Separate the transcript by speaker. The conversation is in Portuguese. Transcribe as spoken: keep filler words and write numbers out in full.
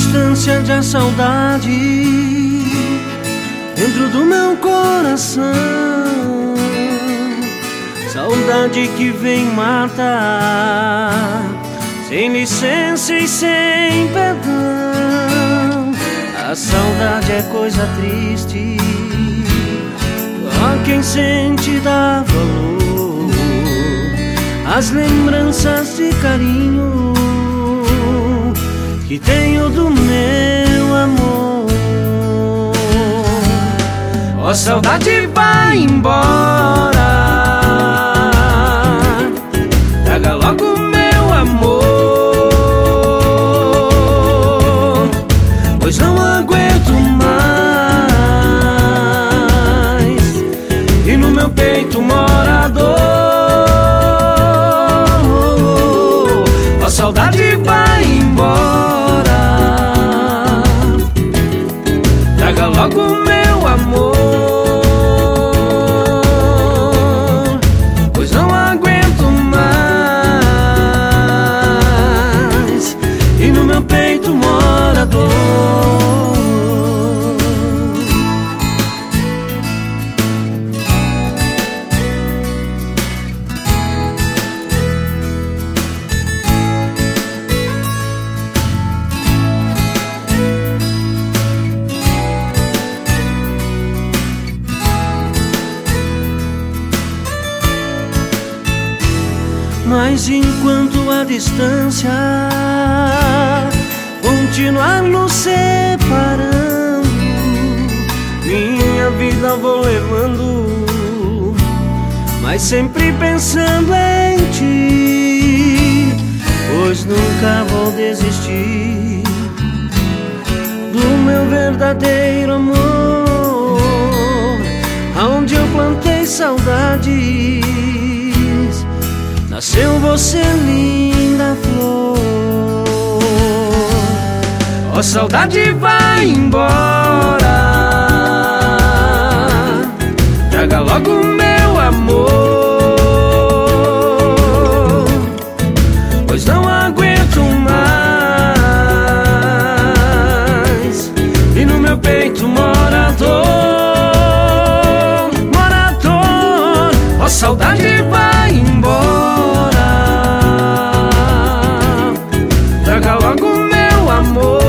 Speaker 1: distância de a saudade dentro do meu coração. Saudade que vem matar, sem licença e sem perdão. A saudade é coisa triste, só quem sente dá valor. As lembranças de carinho que tenho do meu amor. Ó, saudade, vai embora, traga logo meu amor, pois não aguento mais e no meu peito mora a dor. Ó, saudade, vai embora, traga logo meu amor, pois não aguento mais e no meu peito mora a dor. Mas enquanto a distância continuar nos separando, minha vida vou levando, mas sempre pensando em ti, pois nunca vou desistir do meu verdadeiro amor. Aonde eu plantei saudades, nasceu você, linda flor. Ó, saudade, vai embora, traga logo meu amor, pois não aguento mais e no meu peito mora a dor, mora a dor. Ó, saudade, vai embora, traga logo meu amor,